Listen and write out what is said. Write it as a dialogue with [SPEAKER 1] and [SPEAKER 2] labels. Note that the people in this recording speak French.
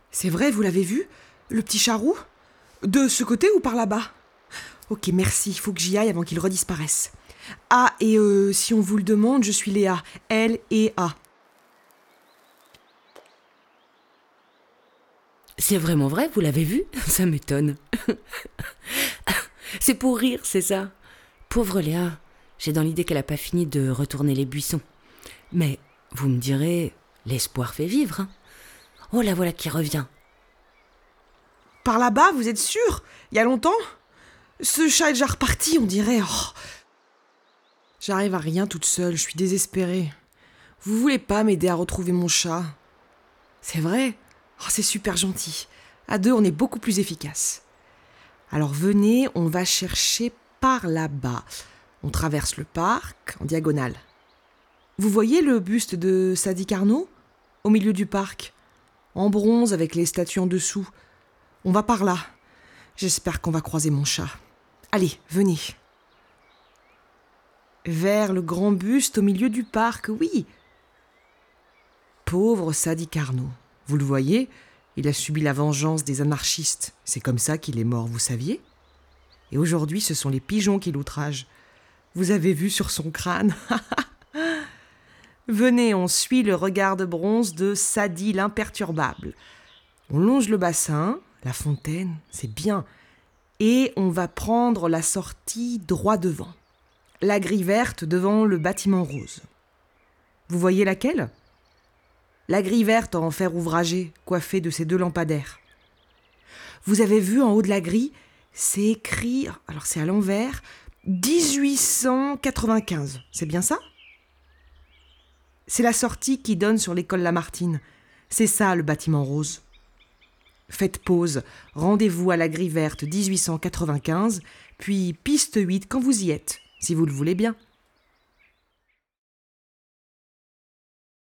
[SPEAKER 1] C'est vrai, vous l'avez vu? Le petit charroux? De ce côté ou par là-bas? Ok, merci, il faut que j'y aille avant qu'il redisparaisse. Ah, et si on vous le demande, je suis Léa. L-E-A.
[SPEAKER 2] C'est vraiment vrai, vous l'avez vu? Ça m'étonne. C'est pour rire, c'est ça. Pauvre Léa, j'ai dans l'idée qu'elle n'a pas fini de retourner les buissons. Mais, vous me direz, l'espoir fait vivre, hein. Oh, la voilà qui revient.
[SPEAKER 1] Par là-bas, vous êtes sûr? Il y a longtemps? Ce chat est déjà reparti, on dirait. Oh. J'arrive à rien toute seule, je suis désespérée. Vous voulez pas m'aider à retrouver mon chat? C'est vrai? Oh, c'est super gentil. À deux, on est beaucoup plus efficace. Alors venez, on va chercher par là-bas. On traverse le parc en diagonale. Vous voyez le buste de Sadi Carnot au milieu du parc, en bronze avec les statues en dessous. On va par là. J'espère qu'on va croiser mon chat. Allez, venez. Vers le grand buste au milieu du parc, oui. Pauvre Sadi Carnot. Vous le voyez, il a subi la vengeance des anarchistes. C'est comme ça qu'il est mort, vous saviez? Et aujourd'hui, ce sont les pigeons qui l'outragent. Vous avez vu sur son crâne? Venez, on suit le regard de bronze de Sadi l'imperturbable. On longe le bassin, la fontaine, c'est bien. Et on va prendre la sortie droit devant. La grille verte devant le bâtiment rose. Vous voyez laquelle? La grille verte en fer ouvragé, coiffée de ces deux lampadaires. Vous avez vu en haut de la grille, c'est écrit, alors c'est à l'envers, 1895. C'est bien ça? C'est la sortie qui donne sur l'école Lamartine. C'est ça le bâtiment rose. Faites pause, rendez-vous à la grille verte 1895, puis piste 8 quand vous y êtes, si vous le voulez bien.